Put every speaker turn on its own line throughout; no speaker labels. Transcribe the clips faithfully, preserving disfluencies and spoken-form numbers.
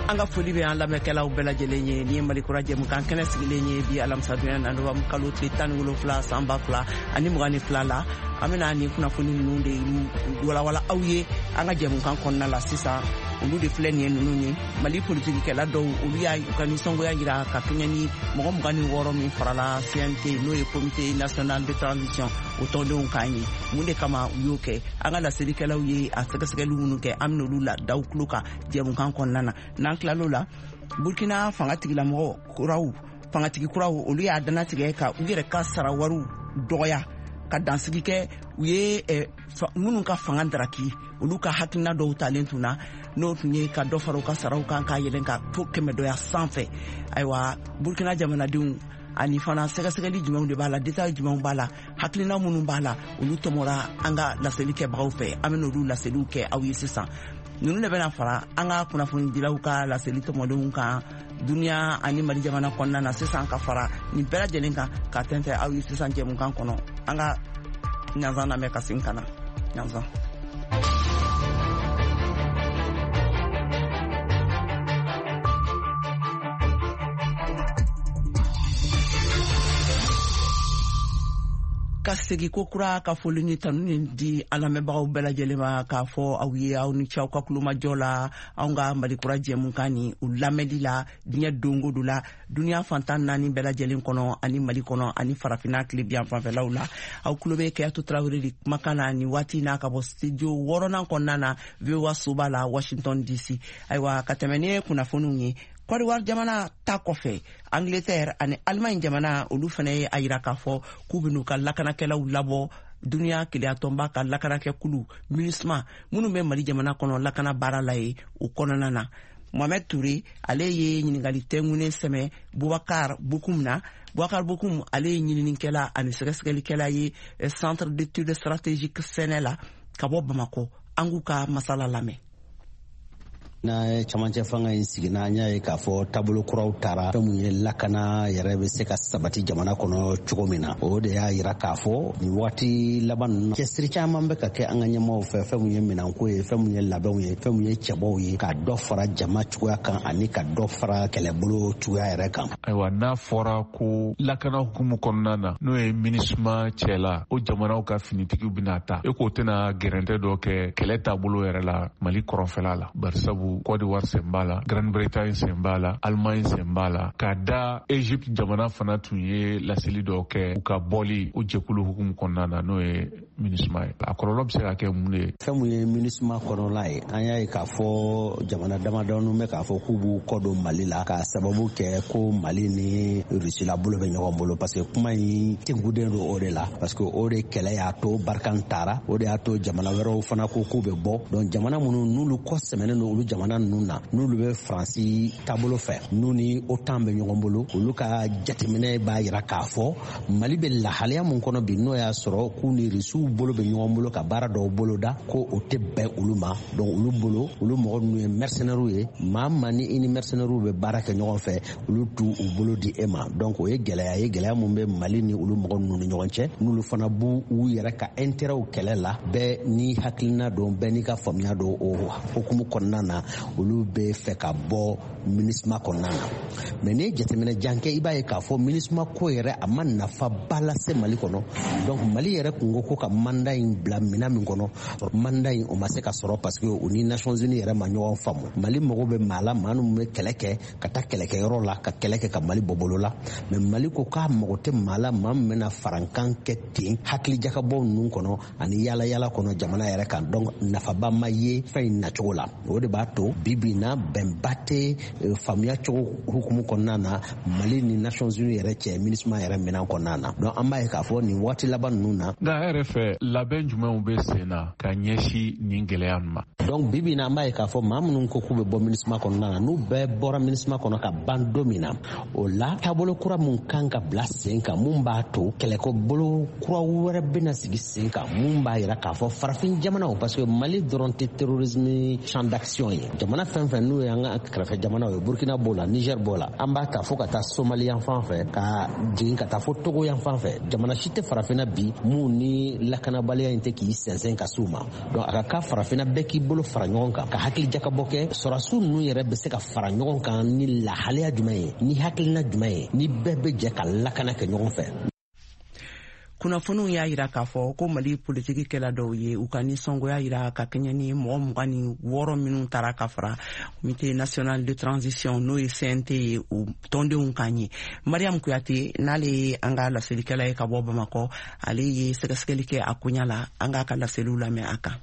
anga foli be an lamekela u bela jelenye ni mali kuraje mukan kene sigilenye bi alamsa dunya na ndo mkalu tlitan wulo fla samba fla ani mugani fla la amena ni kuna foni nunde wala wala awye anga je mukan konna la sisa ulu de fleni nunu ni mali politique kala do ulu ya ukani songo ya gira ka kenyani mo mugani woro mi farala C N T no e comité national de transition auto de unkani munde kama uyoke anga la sedi kala uye asaka saka lunu ke amno lula daw kluka je mukan konna na nankla lola Burkina fangati la mo kuraw fangati kuraw ulu ya dana tige ka ugere ka sara waru doya ka dansigi ke uye munu ka fanga draki ulu ka hakina do talentuna no tunye ka do faro ka sarau kan ka yelen ka to keme do ya sanfɛ aywa Burkina jamana dun ani fana sega sega li jumɛnw de bala detail jumɛnw bala hakilina munu bala ulu tomora anga laseli kɛ bagaw fɛ amena ulu laseliw kɛ aw ye sisan nunu de bena fara anga kunnafoni dilaw ka laseli tomodenw kan dunia ani mali jamana kɔnɔna na sisan ka fara ni bɛɛ lajɛlen kan ka tɛntɛ aw ye sisan jɛmukan kɔnɔ anga ɲanzan lamɛn ka sin kana ɲanzan ka segi ko kura ka foli ni tanu ni di alamɛbagaw bɛɛ lajɛlen ma k'a fɔ aw ye aw ni cɛw ka kulomajɔ la anw ka mali kura jɛmukan ni u lamɛnli la diɲɛ dongo do la duniya fantan naani bɛɛ lajɛlen kɔnɔ ani mali kɔnɔ ani farafina tilebiyan fanfɛlaw la aw kulo bɛ Keyatu Tarawele de kumakan na ni waati n'a ka bɔ studio wɔɔrɔnan kɔnɔna na V O A soba la Washington D C ayiwa ka tɛmɛ ni kunnafoniw ye Côte d'Ivoire jamana ta kɔfɛ Angleterre ani Allemagne jamana olu fana ye a yira k'a fɔ k'u bɛn'u ka lakanakɛlaw labɔ duniya keleyatɔnba ka lakanakɛ kulu MINUSMA minnu bɛ Mali jamana kɔnɔ lakana baara la ye o kɔnɔna na Mohamed Touré ale ye ɲininkali tɛŋunen sɛmɛ Boubacar Bokoum na Boubacar Bokoum ale ye ɲininikɛla ani sɛgɛsɛgɛlikɛla ye Centre d'études stratégiques sɛnɛ la ka bɔ Bamako an k'u ka masala lamɛn
na camancɛ fanga in sigi n'an y'a ye k'a fɔ taabolo kuraw taara fɛn mun ye lakana yɛrɛ bɛ se ka sabati jamana kɔnɔ cogo min na o de y'a yira k'a fɔ nin waati laban ninnu cɛsiri caman bɛ ka kɛ an ka ɲɛmaaw fɛ fɛn mun ye minɛnko ye fɛn mun ye labɛnw ye fɛn mun ye cɛbaw ye ka dɔ fara jama cogoya kan ani ka dɔ fara kɛlɛbolo cogoya yɛrɛ kan.
Ayiwa n'a fɔra ko lakana hukumu kɔnɔna na n'o ye MINUSMA cɛla o jamanaw ka finitigiw bɛna ta e k'o tɛna gɛrɛntɛ dɔ kɛ kɛlɛ taabolo yɛrɛ la Mali kɔrɔnfɛla la barisabu Côte d'Ivoire sen b'a la Grande-Bretagne sen b'a la Allemagne sen b'a la k'a da Egypte jamana fana tun ye laseli dɔ kɛ u ka bɔli o jɛkulu hukumu kɔnɔna na n'o ye MINUSMA ye a kɔlɔlɔ bɛ se ka kɛ mun de ye.
Fɛn mun ye MINUSMA kɔnɔla ye an y'a ye k'a fɔ jamana damadɔnu bɛ k'a fɔ k'u b'u kɔ don Mali la k'a sababu kɛ ko Mali ni Rusila bolo bɛ ɲɔgɔn bolo parce que kuma in tɛnkuden don o de la parce que o de kɛlɛ y'a to Barkan taara o de y'a to jamana wɛrɛw fana ko k'u bɛ bɔ donc jamana minnu n'olu kɔ sɛmɛnen don olu jamana ninnu na n'olu bɛ Faransi taabolo fɛ n'u ni OTAN bɛ ɲɔgɔn bolo olu ka jateminɛ b'a jira k'a fɔ Mali bɛ lahalaya mun kɔnɔ bi n'o y'a sɔrɔ k'u ni Rusiw bolo bɛ ɲɔgɔn bolo ka baara dɔw bolo da ko o tɛ bɛn olu ma donc olu bolo olu mɔgɔ ninnu ye mercenaires ye maa ma ni i ni mercenaires bɛ baara kɛ ɲɔgɔn fɛ olu t'u u bolo di e ma donc o ye gɛlɛya ye gɛlɛya mun bɛ Mali ni olu mɔgɔ ninnu ni ɲɔgɔn cɛ n'olu fana b'u u yɛrɛ ka intérêt kɛlɛ la bɛɛ ni hakilina don bɛɛ n'i ka faamuya don o hukumu kɔnɔna na olu bɛ fɛ ka bɔ MINUSMA kɔnɔna na mais ni jateminɛ jan kɛ i b'a ye k'a fɔ MINUSMA ko yɛrɛ a ma nafa ba lase Mali kɔnɔ donc Mali yɛrɛ kun ko ko ka mandat in bila minɛn min kɔnɔ mandat in o ma se ka sɔrɔ parce que o ni Nations Unies yɛrɛ ma ɲɔgɔn faamu Mali mago bɛ maa la maa minnu bɛ kɛlɛ kɛ ka taa kɛlɛkɛyɔrɔ la ka kɛlɛ kɛ ka Mali bɔ bolo la mais Mali ko k'a mago tɛ maa la maa min bɛna farankan kɛ ten hakilijakabɔ ninnu kɔnɔ ani yaala yaala kɔnɔ jamana yɛrɛ kan donc nafaba ma ye fɛn in nacogo la o de b'a to bi bi in na bɛnba tɛ faamuya cogo hukumu kɔnɔna na Mali ni Nations Unies yɛrɛ cɛ MINUSMA yɛrɛ minɛn kɔnɔna na donc an b'a ye k'a fɔ nin waati laban ninnu na.
nka a yɛrɛ fɛ labɛn jumɛnw bɛ sen na ka ɲɛsin nin gɛlɛya ma.
donc bi bi in na an b'a ye k'a fɔ maa minnu ko k'u bɛ bɔ MINUSMA kɔnɔna na n'u bɛɛ bɔra MINUSMA kɔnɔ ka ban don min na o la taabolo kura mun kan ka bila sen kan mun b'a to kɛlɛkɛbolo kura wɛrɛ bɛna sigi sen kan mun b'a jira k'a fɔ farafin jamanaw parce que Mali dɔrɔn tɛ terrorisme champ d'action ye jamana fɛn fɛn n'u ye an ka kɛrɛfɛ jamanaw ye Burkina b'o la Niger b'o la an b'a ta fo ka taa Somali yan fan fɛ ka jigin ka taa fo Togo yan fan fɛ jamana si tɛ farafinna bi mun ni lakanabaliya in tɛ k'i sɛnsɛn ka s'u ma donc a ka ka farafina bɛɛ k'i bolo fara ɲɔgɔn kan ka hakili jakabɔ kɛ sɔrɔsiw ninnu yɛrɛ bɛ se ka fara ɲɔgɔn kan ni lahaliya jumɛn ye ni hakilina jumɛn ye ni bɛɛ bɛ jɛ ka lakana kɛ ɲɔgɔn fɛ.
kunnafoniw y'a yira k'a fɔ ko Mali politiki kɛla dɔw ye u ka nisɔngoya yira ka kɛɲɛ ni mɔgɔ mugan ni wɔɔrɔ minnu taara ka fara Comité national de transition n'o ye C N T ye u tɔndenw kan ye. Mariam Kuyate n'ale ye an ka laselikɛla ye ka bɔ Bamakɔ ale ye sɛgɛsɛgɛli kɛ a koɲa la an k'a ka laseliw lamɛn a kan.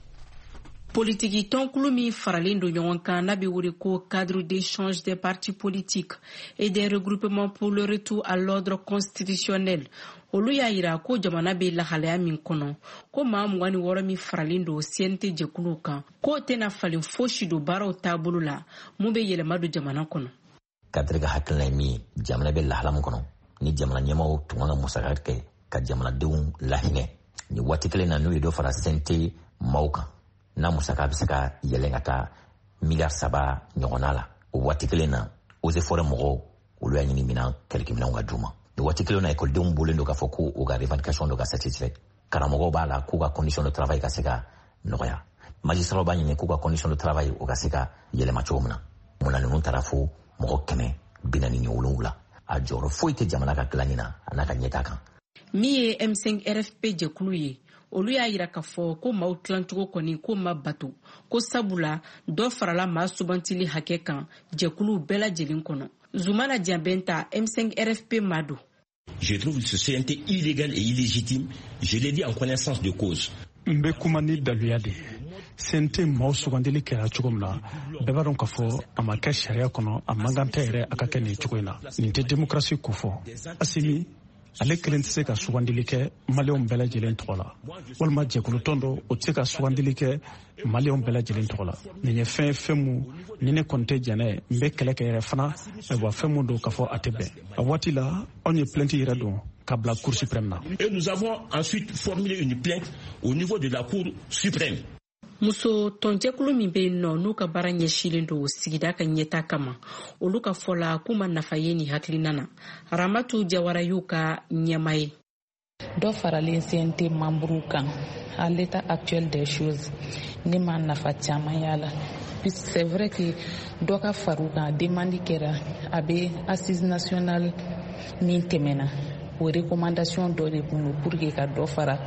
Politiki tɔnkulu min faralen don ɲɔgɔn kan n'a bɛ wele ko cadre d'échange des partis politiques et des regroupements pour le retour à l'ordre constitutionnel. Olu y'a yira ko jamana bɛ lahalaya min kɔnɔ ko maa mugan ni wɔɔrɔ min faralen don C N T jɛkuluw kan k'o tɛna falen fosi don baaraw taabolo la mun bɛ yɛlɛma don jamana kɔnɔ.
Cadre ka hakilina ye min jamana bɛ lahala min kɔnɔ ni jamana ɲɛmaaw tun kan ka musaka kɛ ka jamanadenw lahinɛ ni waati kelen na n'o ye dɔ fara C N T maaw kan n'a musaka bɛ se ka yɛlɛn ka taa miliyari saba ɲɔgɔnna la o waati kelen na eaux et forêts mɔgɔw olu y'a ɲini minɛn kɛlɛkɛminɛnw ka d'u ma ni waati kelen na ekɔlidenw bɔlen don k'a fɔ ko u ka revendication dɔ ka satisfait karamɔgɔw b'a la k'u ka condition de travail ka se ka nɔgɔya magistraw b'a ɲini k'u ka condition de travail o ka se ka yɛlɛma cogo min na mun na ninnu taara fo mɔgɔ kɛmɛ bi naani ni wolonwula a jɔyɔrɔ foyi tɛ jamana ka dilanni na a n'a ka ɲɛtaa kan.
min ye M cinq R F P jɛkulu ye olu y'a yira k'a fɔ ko maaw tilancogo kɔni ko ma bato ko sabula dɔ farala maa sugantili hakɛ kan jɛkulu bɛɛ lajɛlen kɔnɔ. Zoumana Diabenta M cinq R F P Mado.
Je trouve ce C N T illégal et illégitime. Je l'ai dit en connaissance de cause.
Mbe kuma ni daluya de C N T maaw sugandili kɛra cogo min na bɛɛ b'a dɔn k'a fɔ a ma kɛ sariya kɔnɔ a man kan tɛ yɛrɛ a ka kɛ nin cogo in na nin tɛ démocratie ko fɔ Asimi ale kelen tɛ se ka sugandili kɛ maliyɛnw bɛɛ lajɛlen tɔgɔ la walima jɛkulu tɔn dɔ o tɛ se ka sugandili kɛ maliyɛnw bɛɛ lajɛlen tɔgɔ la nin ye fɛn fɛn mu ni ne kɔni tɛ jɛnɛ ye n bɛ kɛlɛ kɛ yɛrɛ fana wa fɛn mun don k'a fɔ a tɛ bɛn a waati la anw ye plainte yɛrɛ don ka bila Cour suprême na.
Et nous avons ensuite formulé une plainte au niveau de la Cour suprême.
Muso tɔnjɛkulu min bɛ yen nɔ n'u ka baara ɲɛsilen don sigida ka ɲɛta kama olu ka fɔ la k'u ma nafa ye nin hakilina na Ramatu Jawara y'u ka ɲɛma ye.
Dɔ faralen C N T membre kan à l'état actuel des choses ne ma nafa caman y'a la c'est vrai que dɔ ka far'u kan demande kɛra a bɛ assise nationale min tɛmɛna o recommandation dɔ de kun don pour que ka dɔ fara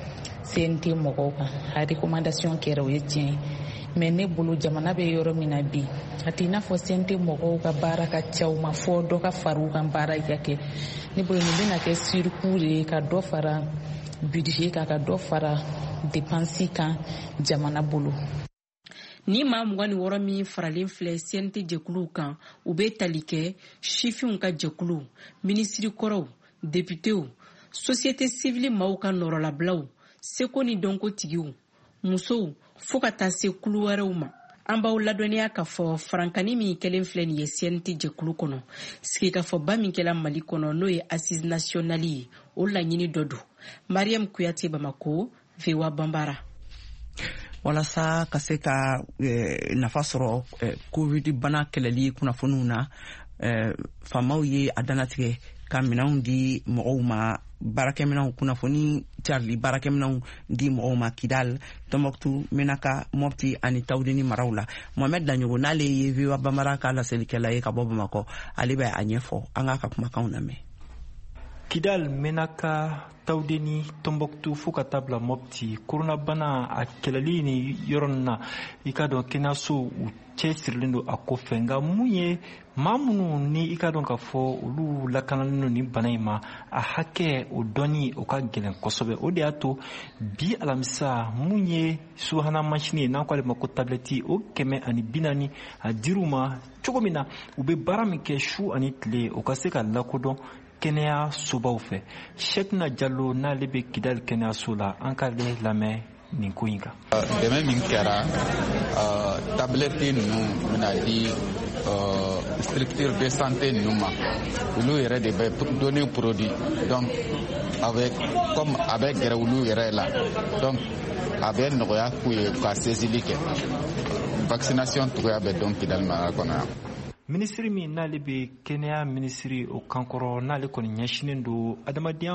C N T mɔgɔw kan a recommandation kɛra o ye tiɲɛ mais ne bolo jamana bɛ yɔrɔ min na bi a tɛ i n'a fɔ C N T mɔgɔw ka baara ka ca u ma fɔ dɔ ka far'u kan baara ka kɛ ne bolo nin bɛna kɛ surcoût de ye ka dɔ fara budget kan ka dɔ fara dépense kan jamana bolo.
Ni maa mugan ni wɔɔrɔ min faralen filɛ C N T jɛkuluw kan u bɛ tali kɛ sifinw ka jɛkuluw minisiri kɔrɔw députéw société civile maaw ka nɔrɔlabilaw seko ni dɔnko tigiw musow fo ka taa se kulu wɛrɛw ma. An b'aw ladɔnniya k'a fɔ farankani min kɛlen filɛ nin ye C N T jɛkulu kɔnɔ sigikafɔba min kɛla Mali kɔnɔ n'o ye assise nationale ye o laɲini dɔ don. Mariam Kuyate Bamako V O A Bambara.
walasa ka se ka nafa sɔrɔ covid bana kɛlɛli kunnafoniw na faamaw ye a danatigɛ ka minɛnw di mɔgɔw ma baarakɛminɛnw kunnafoni carili baarakɛminɛnw di mɔgɔw ma Kidal Tombouctou Menaka Mopti ani Tawdeni maraw la. Mohamed Danyogo n'ale ye V O A Bambara ka laselikɛla ye ka bɔ Bamakɔ ale bɛ a ɲɛfɔ an k'a ka kumakanw lamɛn.
Kidal Menaka Tawdeni Tombouctou fo ka taa bila Mopti koronabana a kɛlɛli ni yɔrɔ ninnu na i ka dɔn kɛnɛyaso u cɛsirilen don a kɔfɛ nka mun ye maa minnu ni i ka dɔn k'a fɔ olu lakanalen don ni bana in ma a hakɛ o dɔnni o ka gɛlɛn kosɛbɛ o de y'a to bi alamisa mun ye subahana mansin ye n'an k'ale ma ko tablɛti o kɛmɛ ani bi naani a dir'u ma cogo min na u bɛ baara min kɛ su ani tile o ka se ka lakodɔn kɛnɛya sobaw fɛ. Shekina Jallo n'ale bɛ Kidal kɛnɛyaso la an k'ale lamɛn nin ko in kan.
Dɛmɛ min kɛra tablɛti ninnu bɛna di structure de santé ninnu ma olu yɛrɛ de bɛ donner produit donc avec comme a bɛ gɛrɛ olu yɛrɛ la donc a bɛ nɔgɔya k'u ye ka saisie kɛ vaccination togoya bɛ dɔn Kidal mara kɔnɔ yan.
Minisiri min n'ale bɛ kɛnɛya minisiri o kankɔrɔ n'ale kɔni ɲɛsinnen don adamadenya